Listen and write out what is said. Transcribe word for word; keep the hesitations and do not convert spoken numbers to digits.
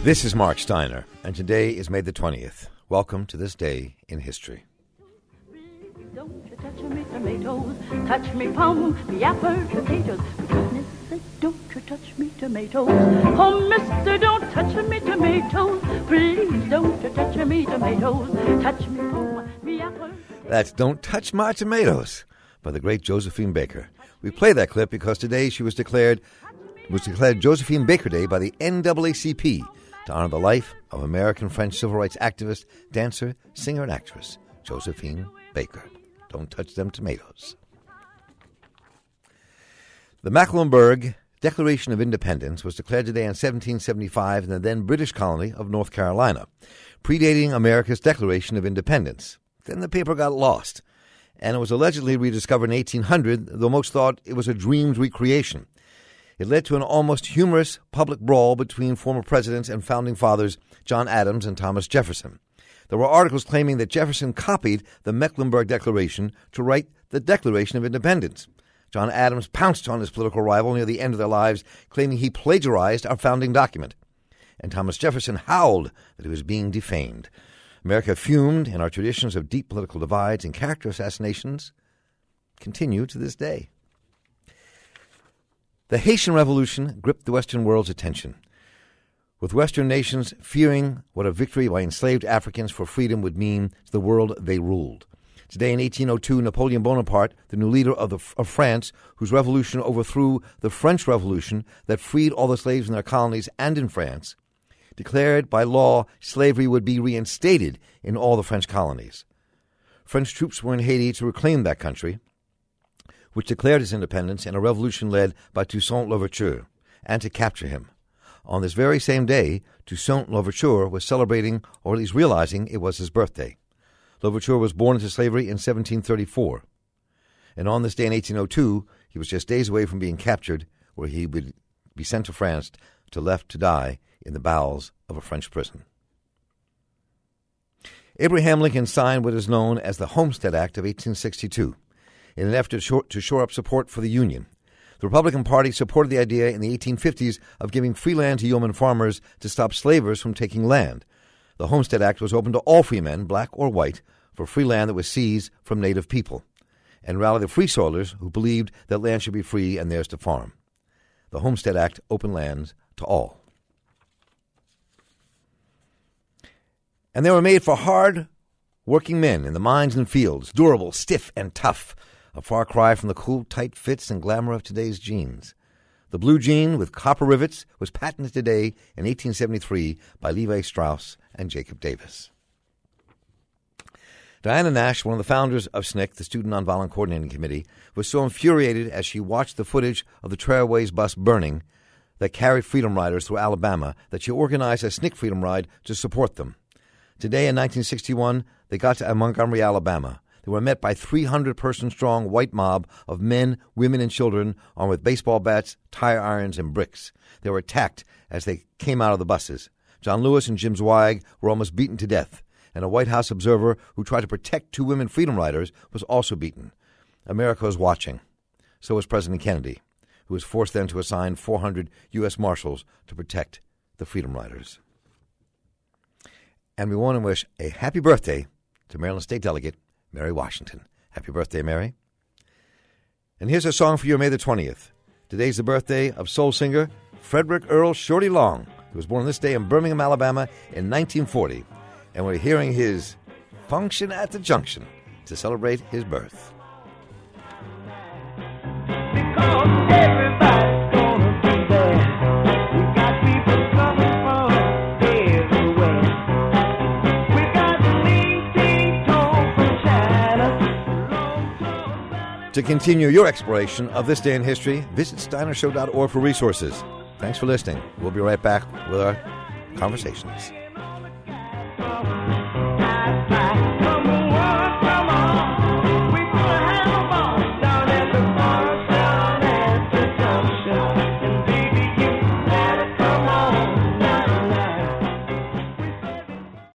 This is Mark Steiner, and today is May the twentieth. Welcome to this day in history. Don't you touch me tomatoes, touch me plum, me apple, potatoes. For goodness sake, don't you touch me tomatoes. Oh, mister, don't touch me tomatoes. Please don't you touch me tomatoes. Touch me plum, me apple. That's Don't Touch My Tomatoes by the great Josephine Baker. We play that clip because today she was declared was declared Josephine Baker Day by the N double A C P to honor the life of American French civil rights activist, dancer, singer, and actress Josephine Baker. Don't touch them tomatoes. The Mecklenburg Declaration of Independence was declared today in seventeen seventy-five in the then British colony of North Carolina, predating America's Declaration of Independence. Then the paper got lost, and it was allegedly rediscovered in eighteen hundred, though most thought it was a dreamed recreation. It led to an almost humorous public brawl between former presidents and founding fathers John Adams and Thomas Jefferson. There were articles claiming that Jefferson copied the Mecklenburg Declaration to write the Declaration of Independence. John Adams pounced on his political rival near the end of their lives, claiming he plagiarized our founding document. And Thomas Jefferson howled that he was being defamed. America fumed, and our traditions of deep political divides and character assassinations continue to this day. The Haitian Revolution gripped the Western world's attention, with Western nations fearing what a victory by enslaved Africans for freedom would mean to the world they ruled. Today in eighteen oh two, Napoleon Bonaparte, the new leader of, the, of France, whose revolution overthrew the French Revolution that freed all the slaves in their colonies and in France, declared by law slavery would be reinstated in all the French colonies. French troops were in Haiti to reclaim that country, which declared its independence in a revolution led by Toussaint Louverture, and to capture him. On this very same day, Toussaint Louverture was celebrating, or at least realizing, it was his birthday. Louverture was born into slavery in seventeen thirty-four, and on this day in eighteen oh two, he was just days away from being captured, where he would be sent to France to left to die in the bowels of a French prison. Abraham Lincoln signed what is known as the Homestead Act of eighteen sixty-two, in an effort to shore, to shore up support for the Union. The Republican Party supported the idea in the eighteen fifties of giving free land to yeoman farmers to stop slavers from taking land. The Homestead Act was open to all free men, black or white, for free land that was seized from native people, and rallied the free soilers who believed that land should be free and theirs to farm. The Homestead Act opened lands to all. And they were made for hard working men in the mines and fields, durable, stiff, and tough, a far cry from the cool, tight fits and glamour of today's jeans. The blue jean with copper rivets was patented today in eighteen seventy-three by Levi Strauss and Jacob Davis. Diana Nash, one of the founders of S N C C, the Student Nonviolent Coordinating Committee, was so infuriated as she watched the footage of the Trailways bus burning that carried Freedom Riders through Alabama that she organized a S N C C Freedom Ride to support them. Today in nineteen sixty-one, they got to Montgomery, Alabama. They were met by three hundred person strong white mob of men, women, and children armed with baseball bats, tire irons, and bricks. They were attacked as they came out of the buses. John Lewis and Jim Zweig were almost beaten to death, and a White House observer who tried to protect two women freedom riders was also beaten. America was watching. So was President Kennedy, who was forced then to assign four hundred U S Marshals to protect the freedom riders. And we want to wish a happy birthday to Maryland State Delegate Mary Washington. Happy birthday, Mary. And here's a song for you on May the twentieth. Today's the birthday of soul singer Frederick Earl Shorty Long, who was born this day in Birmingham, Alabama in nineteen forty. And we're hearing his Function at the Junction to celebrate his birth. Because everybody's gonna be there. We got people coming from everywhere. We got lean, teen, tall, from China, long, tall, valley. To continue your exploration of this day in history, visit steiner show dot org for resources. Thanks for listening. We'll be right back with our conversations.